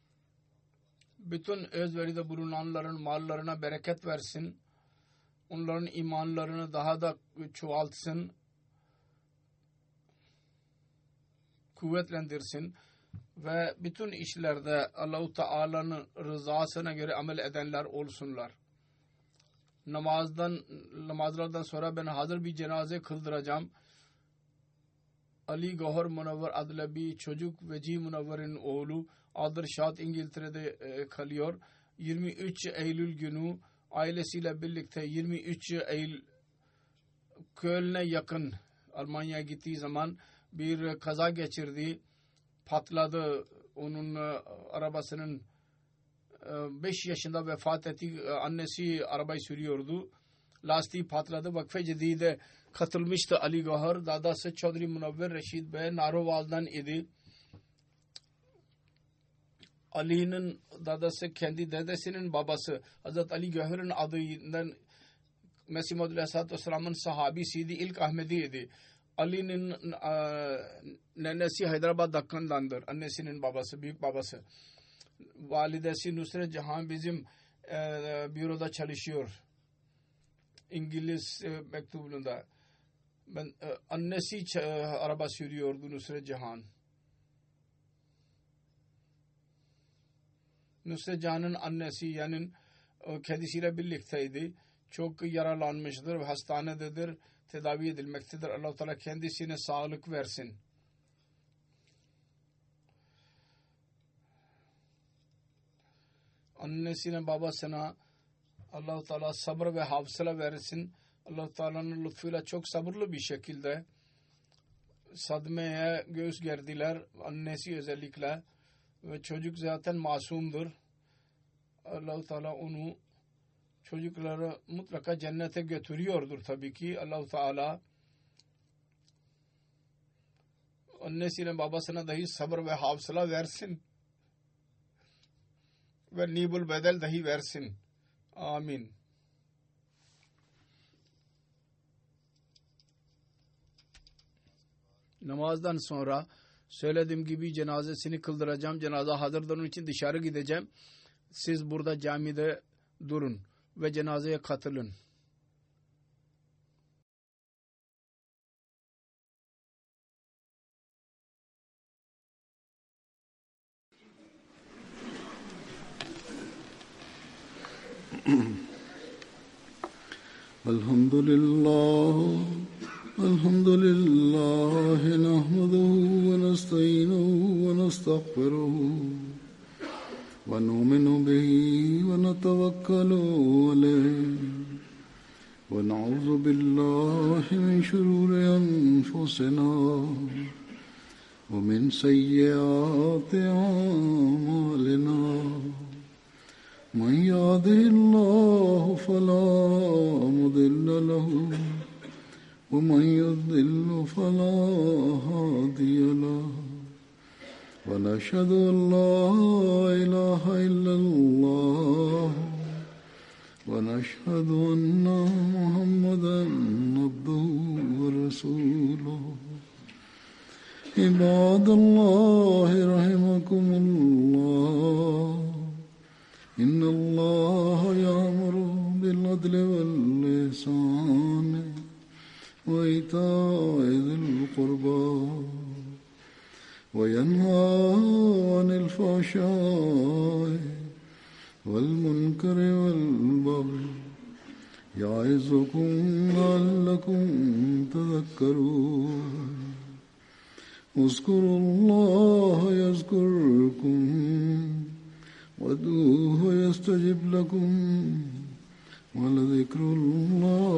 bütün özveride bulunanların mallarına bereket versin. Onların imanlarını daha da çoğaltsın. kuvvetlendirsin ve bütün işlerde Allah-u Teala'nın rızasına göre amel edenler olsunlar. Namazdan, namazlardan sonra ben hazır bir cenaze kıldıracağım. Ali Gauhar Munavvar adlı bir çocuk Veci Munavvar'ın oğlu Aldershot İngiltere'de e, kalıyor. yirmi üç Eylül günü ailesiyle birlikte yirmi üç Eylül Köln'e yakın Almanya'ya gittiği zaman bir kaza geçirdi. Patladı. Onun e, arabasının beş yaşında vefat etti. Annesi arabayı sürüyordu. Lastiği patladı. Vakfe Cedid'e katılmıştı Ali Gauhar. Dadası Chaudhry Munavvar Rashid Bey Naroval'dan idi. Ali'nin dadası kendi dedesinin babası Hazreti Ali Gauhar'ın adından Mesih Maud Aleyhisselatü Vesselam'ın sahabisiydi. İlk Ahmedi'ydi. Ali'nin nenesi Hyderabad Dakkan'dandır. Annesinin babası, büyük babası. Validesi Nusret Jahan bizim e, büroda çalışıyor. İngiliz e, mektubunda. Ben e, annesi e, araba sürüyordu Nusret Jahan. Nusret Jahan'ın annesi yani e, kendisiyle birlikteydi. Çok yaralanmıştır ve hastanededir. Tedavi edilmektedir. Allah-u Teala kendisine sağlık versin. Annesine babasına Allah-u Teala sabır ve hafıza versin. Allah-u Teala'nın lütfuyla çok sabırlı bir şekilde sadmeye göğüs gerdiler. Annesi özellikle ve çocuk zaten masumdur. Allah-u Teala onu çocukları mutlaka cennete götürüyordur tabii ki. Allah-u Teala annesine babasına dahi sabır ve hafıza versin ve nibul bedel dahi versin. Amin. Namazdan sonra söylediğim gibi cenazesini kıldıracağım. Cenaze hazırdır, onun için dışarı gideceğim. Siz burada camide durun ve cenazeye katılın. Elhamdülillah, elhamdülillah, nahmaduhu ve nesta'inuhu ve nestağfiruhu ve nu'minu bihi ve netevekkalu aleyh ve na'udzu billahi min şururi enfusina ve min seyyiati a'malina. من يهده الله فلا مضل له ومن يضلل فلا هادي له ونشهد أن لا إله إلا الله ونشهد أن محمدا عبده ورسوله عباد الله رحمكم الله إن الله يأمر بالعدل والإحسان وإيتاء ذي القربى وينهى عن الفحشاء والمنكر والبغي يعظكم لعلكم تذكرون اذكروا الله يذكركم وادعوه يستجب لكم ولذكر الله